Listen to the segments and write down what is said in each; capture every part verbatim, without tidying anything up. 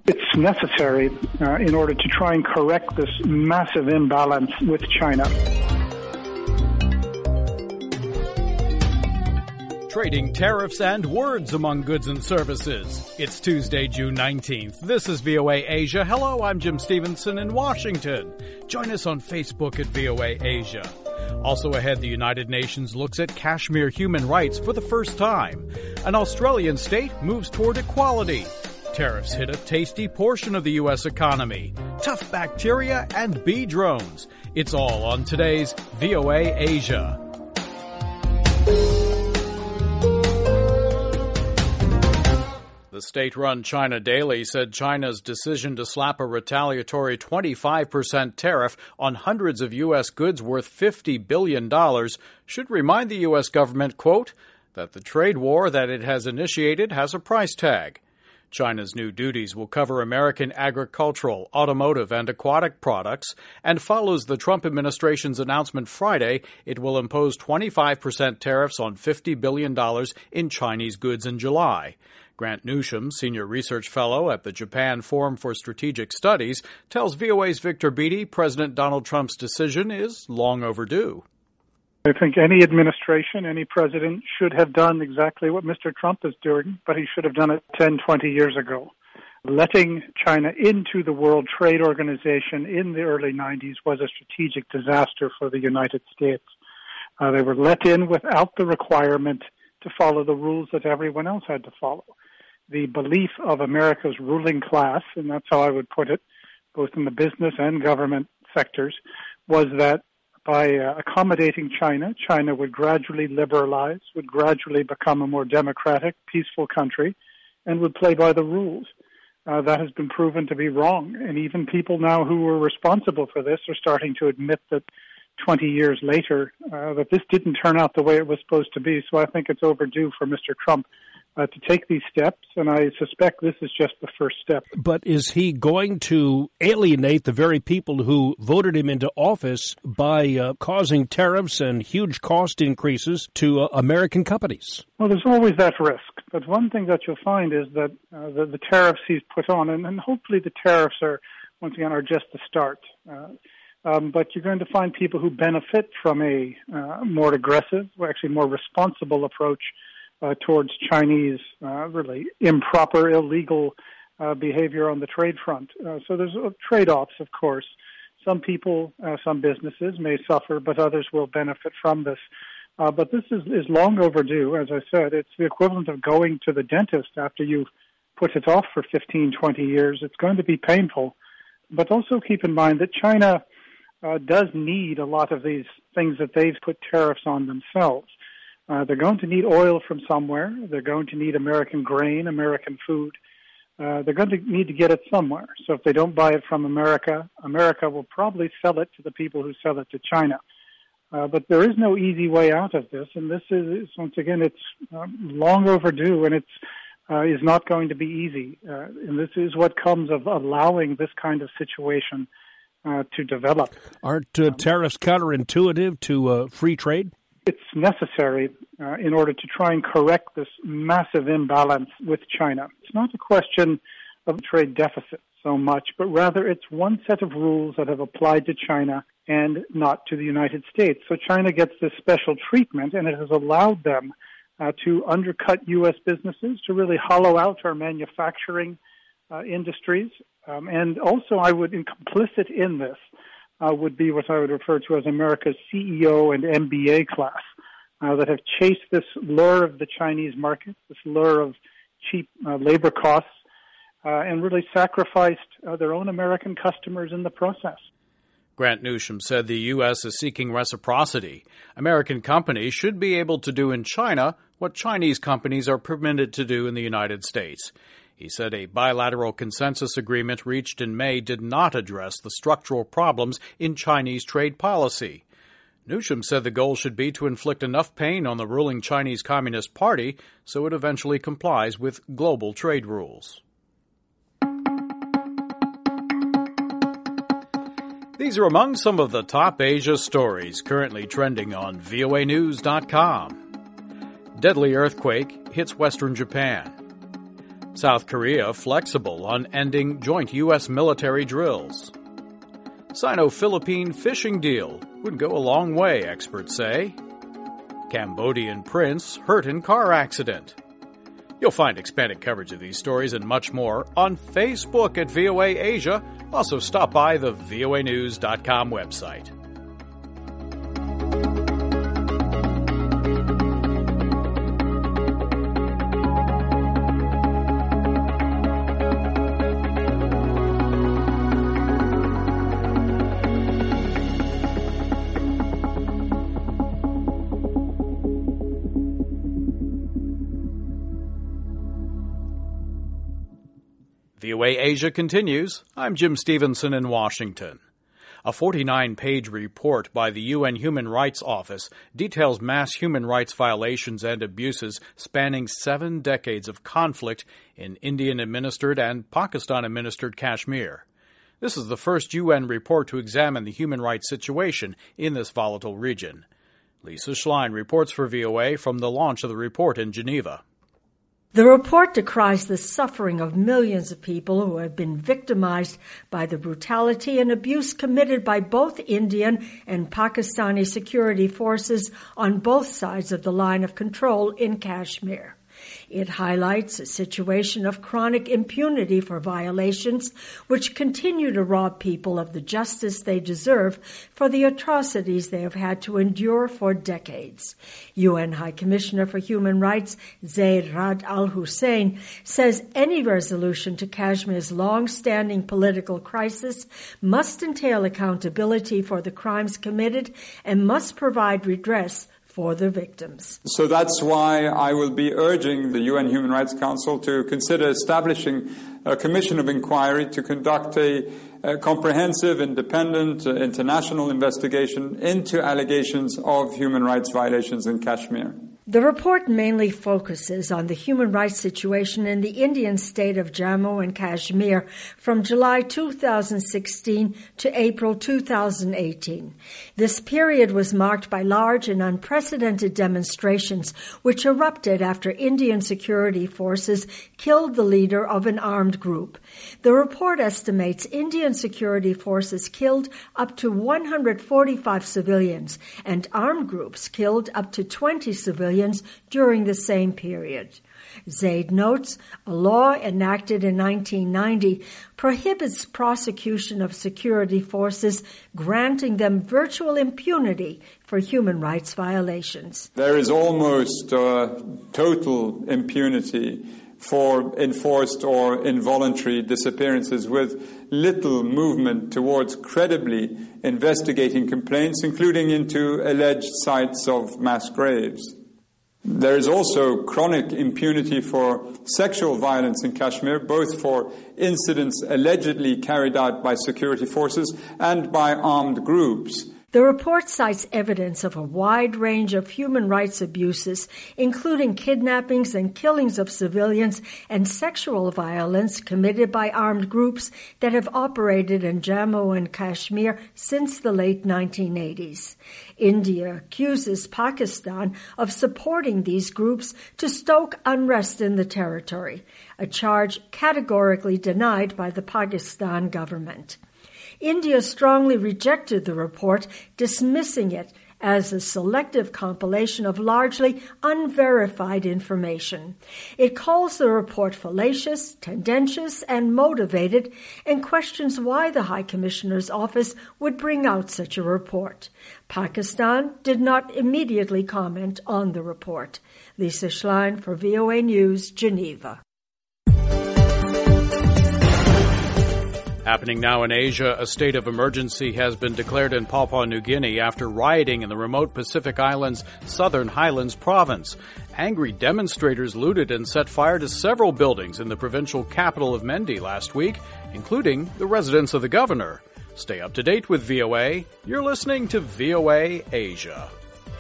It's necessary uh, in order to try and correct this massive imbalance with China. Trading tariffs and words among goods and services. It's Tuesday, June nineteenth. This is V O A Asia. Hello, I'm Jim Stevenson in Washington. Join us on Facebook at V O A Asia. Also ahead, the United Nations looks at Kashmir human rights for the first time. An Australian state moves toward equality. Tariffs hit a tasty portion of the U S economy. Tough bacteria and bee drones. It's all on today's V O A Asia. The state-run China Daily said China's decision to slap a retaliatory twenty-five percent tariff on hundreds of U S goods worth fifty billion dollars should remind the U S government, quote, that the trade war that it has initiated has a price tag. China's new duties will cover American agricultural, automotive, and aquatic products and follows the Trump administration's announcement Friday it will impose twenty-five percent tariffs on fifty billion dollars in Chinese goods in July. Grant Newsham, Senior Research Fellow at the Japan Forum for Strategic Studies, tells V O A's Victor Beattie President Donald Trump's decision is long overdue. I think any administration, any president should have done exactly what Mister Trump is doing, but he should have done it ten, twenty years ago. Letting China into the World Trade Organization in the early nineties was a strategic disaster for the United States. Uh, they were let in without the requirement to follow the rules that everyone else had to follow. The belief of America's ruling class, and that's how I would put it, both in the business and government sectors, was that by uh, accommodating China, China would gradually liberalize, would gradually become a more democratic, peaceful country, and would play by the rules. Uh, that has been proven to be wrong. And even people now who were responsible for this are starting to admit that twenty years later, uh, that this didn't turn out the way it was supposed to be. So I think it's overdue for Mister Trump Uh, to take these steps, and I suspect this is just the first step. But is he going to alienate the very people who voted him into office by uh, causing tariffs and huge cost increases to uh, American companies? Well, there's always that risk. But one thing that you'll find is that uh, the, the tariffs he's put on, and, and hopefully the tariffs are, once again, are just the start. Uh, um, but you're going to find people who benefit from a uh, more aggressive, or actually more responsible approach Uh, towards Chinese uh, really improper, illegal uh, behavior on the trade front. Uh, so there's uh, trade-offs, of course. Some people, uh, some businesses may suffer, but others will benefit from this. Uh, but this is, is long overdue, as I said. It's the equivalent of going to the dentist after you've put it off for fifteen, twenty years. It's going to be painful. But also keep in mind that China uh, does need a lot of these things that they've put tariffs on themselves. Uh, they're going to need oil from somewhere. They're going to need American grain, American food. Uh, they're going to need to get it somewhere. So if they don't buy it from America, America will probably sell it to the people who sell it to China. Uh, but there is no easy way out of this, and this is, once again, it's um, long overdue, and it's uh, is not going to be easy. Uh, and this is what comes of allowing this kind of situation uh, to develop. Aren't uh, tariffs counterintuitive to uh, free trade? It's necessary uh, in order to try and correct this massive imbalance with China. It's not a question of trade deficit so much, but rather it's one set of rules that have applied to China and not to the United States. So China gets this special treatment, and it has allowed them uh, to undercut U S businesses, to really hollow out our manufacturing uh, industries. Um, and also, I would, complicit in this, Uh, would be what I would refer to as America's C E O and M B A class uh, that have chased this lure of the Chinese market, this lure of cheap uh, labor costs, uh, and really sacrificed uh, their own American customers in the process. Grant Newsham said the U S is seeking reciprocity. American companies should be able to do in China what Chinese companies are permitted to do in the United States. He said a bilateral consensus agreement reached in May did not address the structural problems in Chinese trade policy. Newsham said the goal should be to inflict enough pain on the ruling Chinese Communist Party so it eventually complies with global trade rules. These are among some of the top Asia stories currently trending on V O A news dot com. Deadly earthquake hits western Japan. South Korea flexible on ending joint U S military drills. Sino-Philippine fishing deal would go a long way, experts say. Cambodian prince hurt in car accident. You'll find expanded coverage of these stories and much more on Facebook at V O A Asia. Also stop by the V O A news dot com website. V O A Asia continues. I'm Jim Stevenson in Washington. A forty-nine page report by the U N Human Rights Office details mass human rights violations and abuses spanning seven decades of conflict in Indian-administered and Pakistan-administered Kashmir. This is the first U N report to examine the human rights situation in this volatile region. Lisa Schlein reports for V O A from the launch of the report in Geneva. The report decries the suffering of millions of people who have been victimized by the brutality and abuse committed by both Indian and Pakistani security forces on both sides of the line of control in Kashmir. It highlights a situation of chronic impunity for violations which continue to rob people of the justice they deserve for the atrocities they have had to endure for decades. U N High Commissioner for Human Rights Zeid Ra'ad Al Hussein says any resolution to Kashmir's long-standing political crisis must entail accountability for the crimes committed and must provide redress for the victims. So that's why I will be urging the U N Human Rights Council to consider establishing a commission of inquiry to conduct a, a comprehensive, independent, uh, international investigation into allegations of human rights violations in Kashmir. The report mainly focuses on the human rights situation in the Indian state of Jammu and Kashmir from July two thousand sixteen to April two thousand eighteen. This period was marked by large and unprecedented demonstrations which erupted after Indian security forces killed the leader of an armed group. The report estimates Indian security forces killed up to one hundred forty-five civilians and armed groups killed up to twenty civilians during the same period. Zaid notes a law enacted in nineteen ninety prohibits prosecution of security forces, granting them virtual impunity for human rights violations. There is almost uh, total impunity for enforced or involuntary disappearances, with little movement towards credibly investigating complaints, including into alleged sites of mass graves. There is also chronic impunity for sexual violence in Kashmir, both for incidents allegedly carried out by security forces and by armed groups. The report cites evidence of a wide range of human rights abuses, including kidnappings and killings of civilians and sexual violence committed by armed groups that have operated in Jammu and Kashmir since the late nineteen eighties. India accuses Pakistan of supporting these groups to stoke unrest in the territory, a charge categorically denied by the Pakistan government. India strongly rejected the report, dismissing it as a selective compilation of largely unverified information. It calls the report fallacious, tendentious, and motivated, and questions why the High Commissioner's office would bring out such a report. Pakistan did not immediately comment on the report. Lisa Schlein for V O A News, Geneva. Happening now in Asia, a state of emergency has been declared in Papua New Guinea after rioting in the remote Pacific Islands' Southern Highlands province. Angry demonstrators looted and set fire to several buildings in the provincial capital of Mendi last week, including the residence of the governor. Stay up to date with V O A. You're listening to V O A Asia.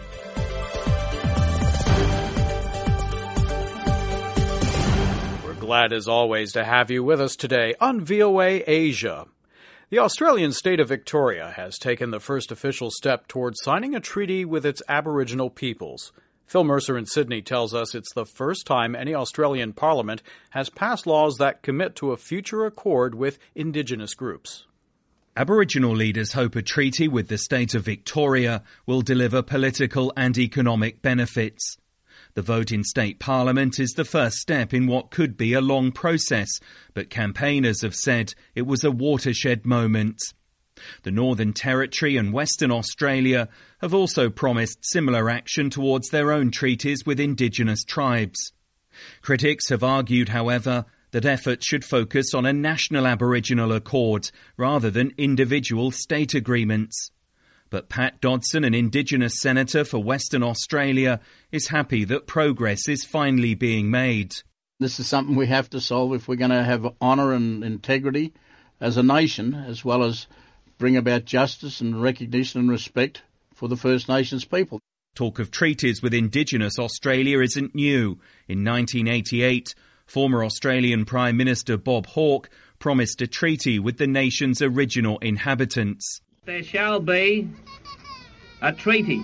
Glad as always to have you with us today on V O A Asia. The Australian state of Victoria has taken the first official step towards signing a treaty with its Aboriginal peoples. Phil Mercer in Sydney tells us it's the first time any Australian parliament has passed laws that commit to a future accord with Indigenous groups. Aboriginal leaders hope a treaty with the state of Victoria will deliver political and economic benefits. The vote in state parliament is the first step in what could be a long process, but campaigners have said it was a watershed moment. The Northern Territory and Western Australia have also promised similar action towards their own treaties with Indigenous tribes. Critics have argued, however, that efforts should focus on a national Aboriginal accord rather than individual state agreements. But Pat Dodson, an Indigenous senator for Western Australia, is happy that progress is finally being made. This is something we have to solve if we're going to have honour and integrity as a nation, as well as bring about justice and recognition and respect for the First Nations people. Talk of treaties with Indigenous Australia isn't new. In nineteen eighty-eight, former Australian Prime Minister Bob Hawke promised a treaty with the nation's original inhabitants. There shall be a treaty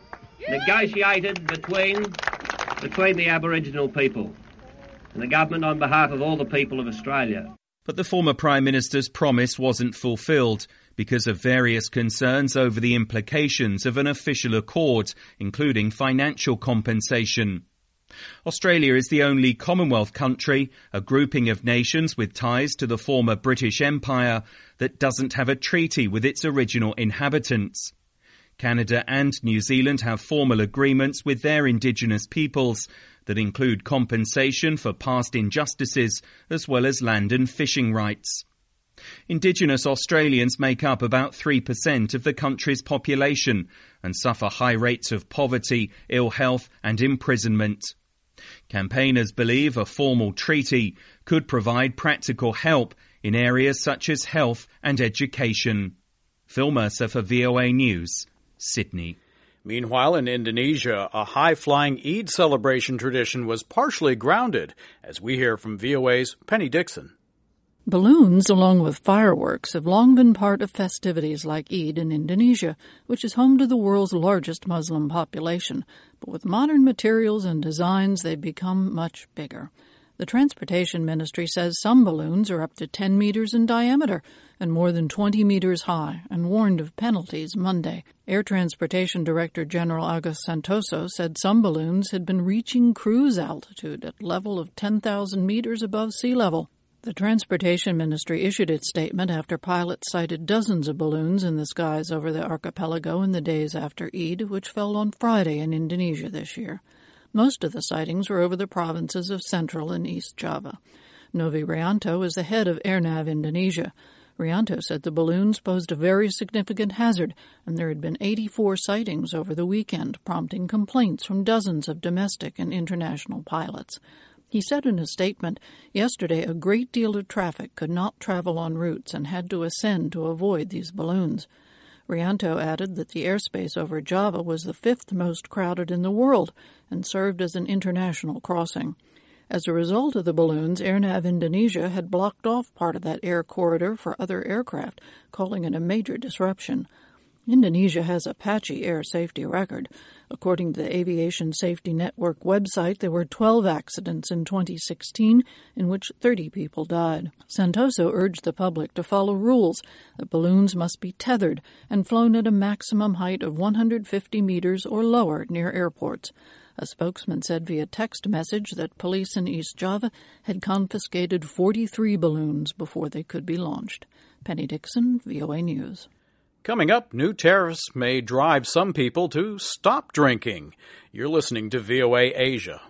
negotiated between, between the Aboriginal people and the government on behalf of all the people of Australia. But the former Prime Minister's promise wasn't fulfilled because of various concerns over the implications of an official accord, including financial compensation. Australia is the only Commonwealth country, a grouping of nations with ties to the former British Empire, that doesn't have a treaty with its original inhabitants. Canada and New Zealand have formal agreements with their Indigenous peoples that include compensation for past injustices as well as land and fishing rights. Indigenous Australians make up about three percent of the country's population and suffer high rates of poverty, ill health and imprisonment. Campaigners believe a formal treaty could provide practical help in areas such as health and education. Phil Mercer for V O A News, Sydney. Meanwhile, in Indonesia, a high-flying Eid celebration tradition was partially grounded, as we hear from V O A's Penny Dixon. Balloons, along with fireworks, have long been part of festivities like Eid in Indonesia, which is home to the world's largest Muslim population. But with modern materials and designs, they've become much bigger. The Transportation Ministry says some balloons are up to ten meters in diameter and more than twenty meters high, and warned of penalties Monday. Air Transportation Director General Agus Santoso said some balloons had been reaching cruise altitude at level of ten thousand meters above sea level. The Transportation Ministry issued its statement after pilots sighted dozens of balloons in the skies over the archipelago in the days after Eid, which fell on Friday in Indonesia this year. Most of the sightings were over the provinces of Central and East Java. Novi Rianto is the head of AirNav Indonesia. Rianto said the balloons posed a very significant hazard, and there had been eighty-four sightings over the weekend, prompting complaints from dozens of domestic and international pilots. He said in a statement, yesterday a great deal of traffic could not travel on routes and had to ascend to avoid these balloons. Rianto added that the airspace over Java was the fifth most crowded in the world and served as an international crossing. As a result of the balloons, AirNav Indonesia had blocked off part of that air corridor for other aircraft, calling it a major disruption. Indonesia has a patchy air safety record. According to the Aviation Safety Network website, there were twelve accidents in twenty sixteen, in which thirty people died. Santoso urged the public to follow rules that balloons must be tethered and flown at a maximum height of one hundred fifty meters or lower near airports. A spokesman said via text message that police in East Java had confiscated forty-three balloons before they could be launched. Penny Dixon, V O A News. Coming up, new tariffs may drive some people to stop drinking. You're listening to V O A Asia.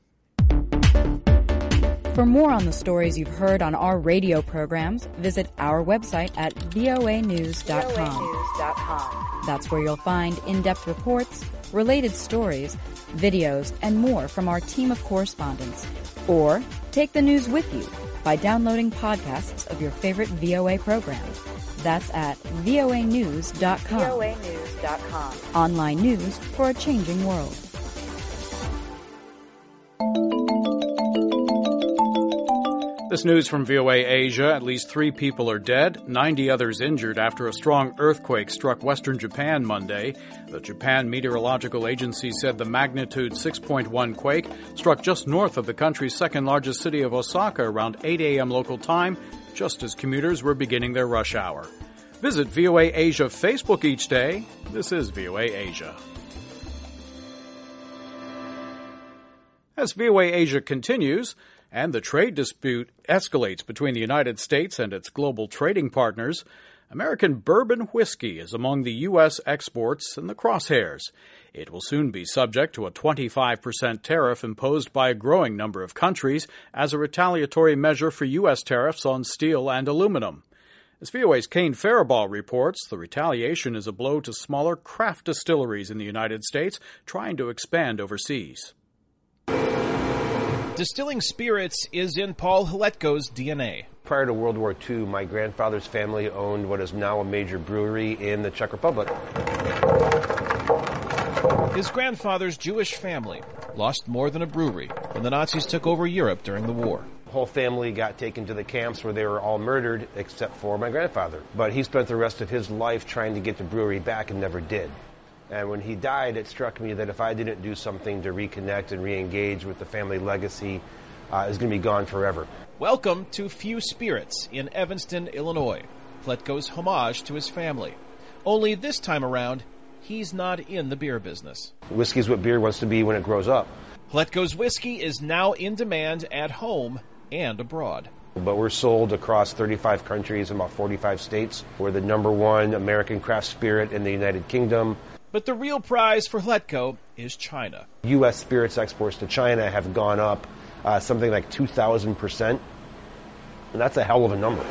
For more on the stories you've heard on our radio programs, visit our website at V O A news dot com. That's where you'll find in-depth reports, related stories, videos, and more from our team of correspondents. Or take the news with you by downloading podcasts of your favorite V O A programs. That's at V O A news dot com. V O A news dot com. Online news for a changing world. This news from V O A Asia. At least three people are dead, ninety others injured after a strong earthquake struck western Japan Monday. The Japan Meteorological Agency said the magnitude six point one quake struck just north of the country's second-largest city of Osaka around eight a.m. local time, just as commuters were beginning their rush hour. Visit V O A Asia Facebook each day. This is V O A Asia. As V O A Asia continues, and the trade dispute escalates between the United States and its global trading partners, American bourbon whiskey is among the U S exports in the crosshairs. It will soon be subject to a twenty-five percent tariff imposed by a growing number of countries as a retaliatory measure for U S tariffs on steel and aluminum. As V O A's Kane Faribault reports, the retaliation is a blow to smaller craft distilleries in the United States trying to expand overseas. Distilling spirits is in Paul Hletko's D N A. Prior to World War Two, my grandfather's family owned what is now a major brewery in the Czech Republic. His grandfather's Jewish family lost more than a brewery when the Nazis took over Europe during the war. The whole family got taken to the camps where they were all murdered except for my grandfather. But he spent the rest of his life trying to get the brewery back and never did. And when he died, it struck me that if I didn't do something to reconnect and re-engage with the family legacy, uh, it's going to be gone forever. Welcome to Few Spirits in Evanston, Illinois. Hletko's homage to his family. Only this time around, he's not in the beer business. Whiskey's what beer wants to be when it grows up. Hletko's whiskey is now in demand at home and abroad. But we're sold across thirty-five countries in about forty-five states. We're the number one American craft spirit in the United Kingdom. But the real prize for Hletko is China. U S spirits exports to China have gone up uh, something like two thousand percent. And that's a hell of a number.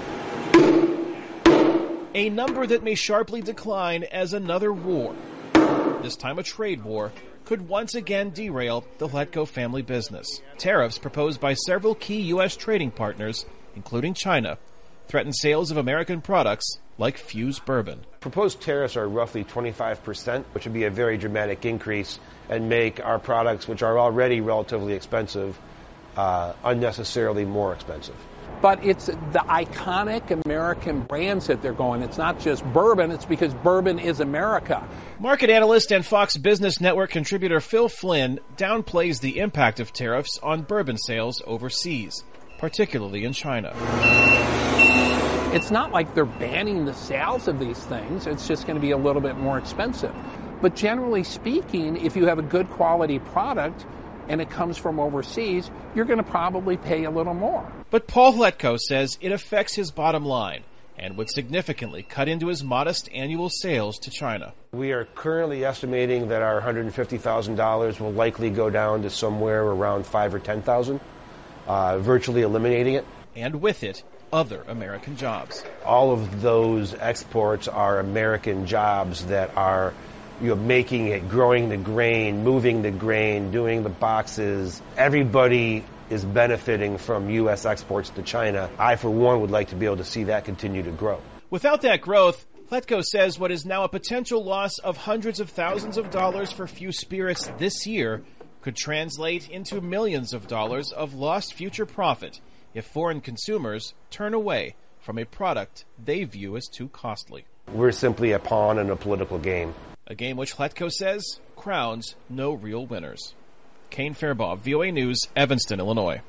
A number that may sharply decline as another war, this time a trade war, could once again derail the Hletko family business. Tariffs proposed by several key U S trading partners, including China, threaten sales of American products like Fuse Bourbon. Proposed tariffs are roughly twenty-five percent, which would be a very dramatic increase and make our products, which are already relatively expensive, uh, unnecessarily more expensive. But it's the iconic American brands that they're going. It's not just bourbon, it's because bourbon is America. Market analyst and Fox Business Network contributor Phil Flynn downplays the impact of tariffs on bourbon sales overseas, particularly in China. It's not like they're banning the sales of these things. It's just going to be a little bit more expensive. But generally speaking, if you have a good quality product and it comes from overseas, you're going to probably pay a little more. But Paul Hletko says it affects his bottom line and would significantly cut into his modest annual sales to China. We are currently estimating that our one hundred fifty thousand dollars will likely go down to somewhere around five or ten thousand, uh, virtually eliminating it. And with it, other American jobs. All of those exports are American jobs that are, you know, making it, growing the grain, moving the grain, doing the boxes. Everybody is benefiting from U S exports to China. I, for one, would like to be able to see that continue to grow. Without that growth, Hletko says what is now a potential loss of hundreds of thousands of dollars for Few Spirits this year could translate into millions of dollars of lost future profit if foreign consumers turn away from a product they view as too costly. We're simply a pawn in a political game. A game which Hletko says crowns no real winners. Kane Faribault, V O A News, Evanston, Illinois.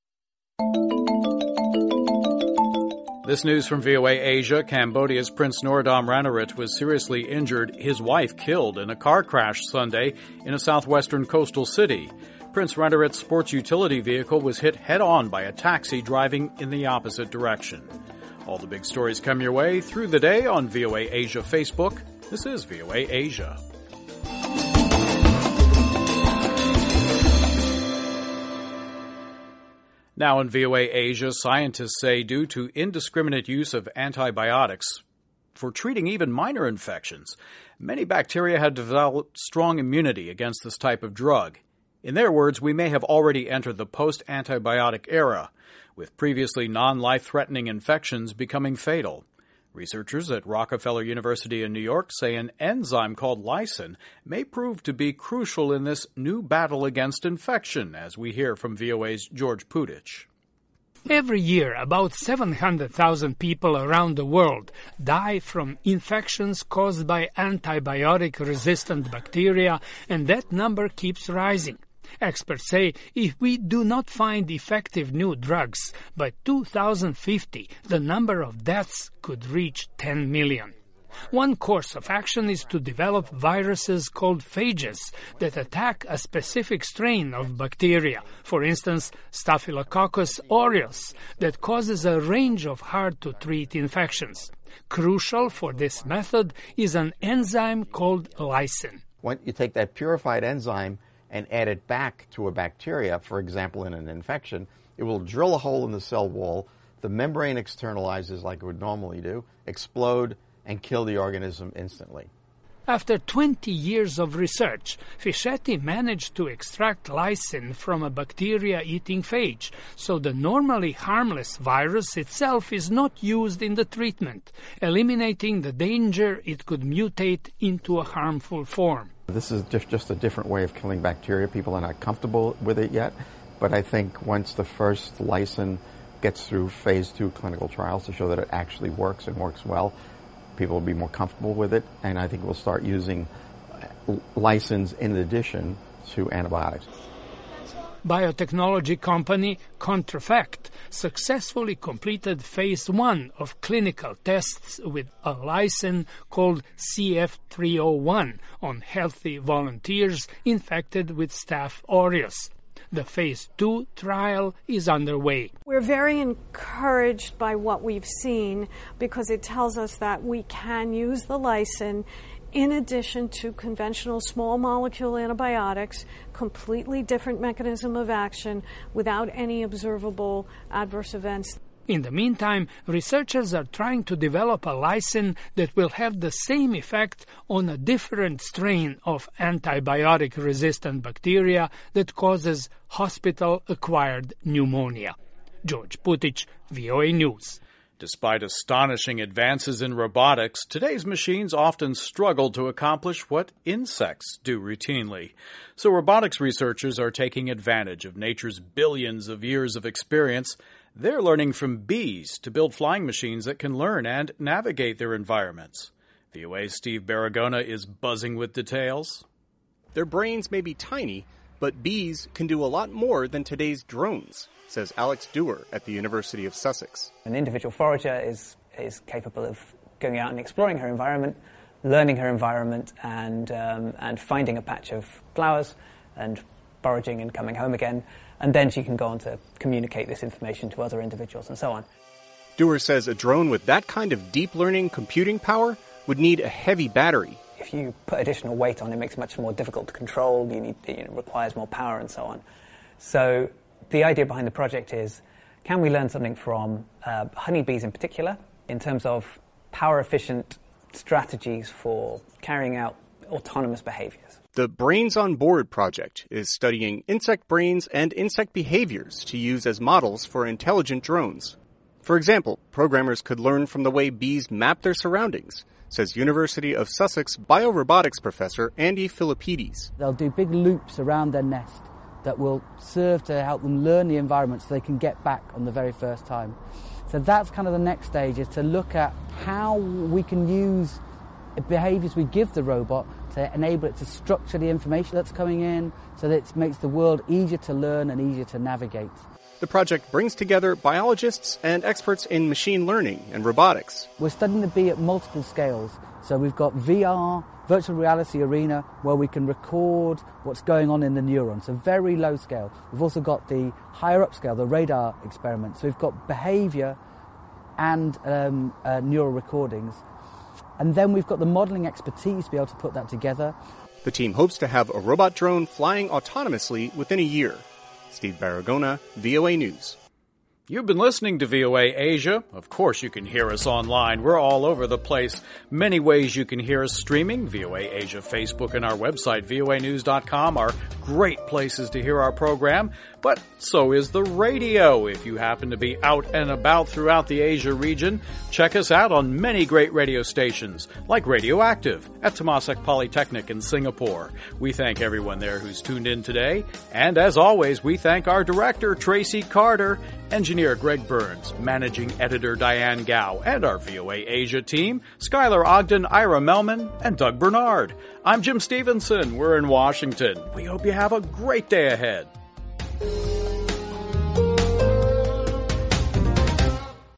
This news from V O A Asia. Cambodia's Prince Norodom Ranariddh was seriously injured, his wife killed in a car crash Sunday in a southwestern coastal city. Prince Ranariddh's sports utility vehicle was hit head-on by a taxi driving in the opposite direction. All the big stories come your way through the day on V O A Asia Facebook. This is V O A Asia. Now in V O A Asia, scientists say due to indiscriminate use of antibiotics for treating even minor infections, many bacteria have developed strong immunity against this type of drug. In their words, we may have already entered the post-antibiotic era, with previously non-life-threatening infections becoming fatal. Researchers at Rockefeller University in New York say an enzyme called lysine may prove to be crucial in this new battle against infection, as we hear from V O A's George Pudich. Every year, about seven hundred thousand people around the world die from infections caused by antibiotic-resistant bacteria, and that number keeps rising. Experts say if we do not find effective new drugs, by two thousand fifty, the number of deaths could reach ten million. One course of action is to develop viruses called phages that attack a specific strain of bacteria, for instance, Staphylococcus aureus, that causes a range of hard-to-treat infections. Crucial for this method is an enzyme called lysine. When you take that purified enzyme and add it back to a bacteria, for example, in an infection, it will drill a hole in the cell wall, the membrane externalizes like it would normally do, explode, and kill the organism instantly. After twenty years of research, Fischetti managed to extract lysine from a bacteria-eating phage, so the normally harmless virus itself is not used in the treatment, eliminating the danger it could mutate into a harmful form. This is just, just a different way of killing bacteria. People are not comfortable with it yet, but I think once the first lysine gets through phase two clinical trials to show that it actually works and works well, people will be more comfortable with it, and I think we'll start using lysines in addition to antibiotics. Biotechnology company Contrafect successfully completed phase one of clinical tests with a lysine called C F three oh one on healthy volunteers infected with Staph aureus. The phase two trial is underway. We're very encouraged by what we've seen because it tells us that we can use the lysine in addition to conventional small molecule antibiotics, completely different mechanism of action without any observable adverse events. In the meantime, researchers are trying to develop a lysine that will have the same effect on a different strain of antibiotic-resistant bacteria that causes hospital-acquired pneumonia. George Putic, V O A News. Despite astonishing advances in robotics, today's machines often struggle to accomplish what insects do routinely. So robotics researchers are taking advantage of nature's billions of years of experience. They're learning from bees to build flying machines that can learn and navigate their environments. V O A's Steve Baragona is buzzing with details. Their brains may be tiny, but bees can do a lot more than today's drones, says Alex Dewar at the University of Sussex. An individual forager is, is capable of going out and exploring her environment, learning her environment, and, um, and finding a patch of flowers and foraging and coming home again. And then she can go on to communicate this information to other individuals and so on. Dewar says a drone with that kind of deep learning computing power would need a heavy battery. If you put additional weight on, it makes it much more difficult to control. You need, it requires more power and so on. So the idea behind the project is, can we learn something from uh, honeybees in particular in terms of power-efficient strategies for carrying out autonomous behaviors? The Brains on Board project is studying insect brains and insect behaviors to use as models for intelligent drones. For example, programmers could learn from the way bees map their surroundings, says University of Sussex biorobotics professor Andy Philippides. They'll do big loops around their nest that will serve to help them learn the environment so they can get back on the very first time. So that's kind of the next stage, is to look at how we can use behaviors we give the robot to enable it to structure the information that's coming in so that it makes the world easier to learn and easier to navigate. The project brings together biologists and experts in machine learning and robotics. We're studying the bee at multiple scales. So we've got V R, virtual reality arena, where we can record what's going on in the neurons, a very low scale. We've also got the higher up scale, the radar experiment. So we've got behavior and um, uh, neural recordings. And then we've got the modeling expertise to be able to put that together. The team hopes to have a robot drone flying autonomously within a year. Steve Baragona, V O A News. You've been listening to V O A Asia. Of course, you can hear us online. We're all over the place. Many ways you can hear us streaming. V O A Asia Facebook and our website, V O A news dot com, are great places to hear our program. But so is the radio. If you happen to be out and about throughout the Asia region, check us out on many great radio stations, like Radioactive at Temasek Polytechnic in Singapore. We thank everyone there who's tuned in today. And as always, we thank our director, Tracy Carter, engineer Greg Burns, managing editor Diane Gao, and our V O A Asia team, Skylar Ogden, Ira Melman, and Doug Bernard. I'm Jim Stevenson. We're in Washington. We hope you have a great day ahead.